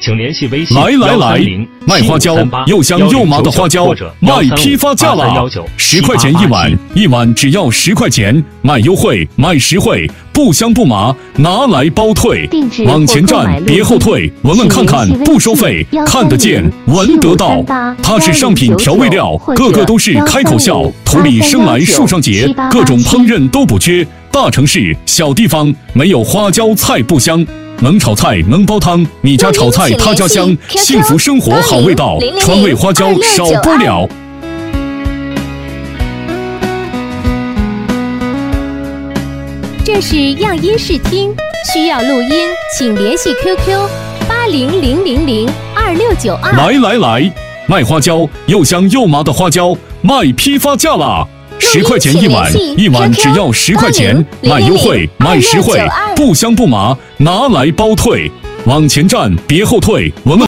请联系微信来，卖花椒又香又麻的花椒卖批发价了，10块钱1碗，1碗只要10块钱，卖优惠，卖实惠，不香不麻，拿来包退。往前站，别后退，闻闻看看，不收费，看得见，闻得到。它是上品调味料，个个都是开口笑，土里生来树上结，各种烹饪都不缺。大城市小地方没有花椒菜不香。能炒菜能煲汤，你家炒菜他家香，幸福生活好味道，川味花椒少不了。 这是样音视听，需要录音请联系 QQ 8000026992。 来，卖花椒又香又麻的花椒卖批发价啦！10块钱1碗，1碗只要10块钱，卖优惠，卖实惠，不香不麻，拿来包退。往前站，别后退，闻闻。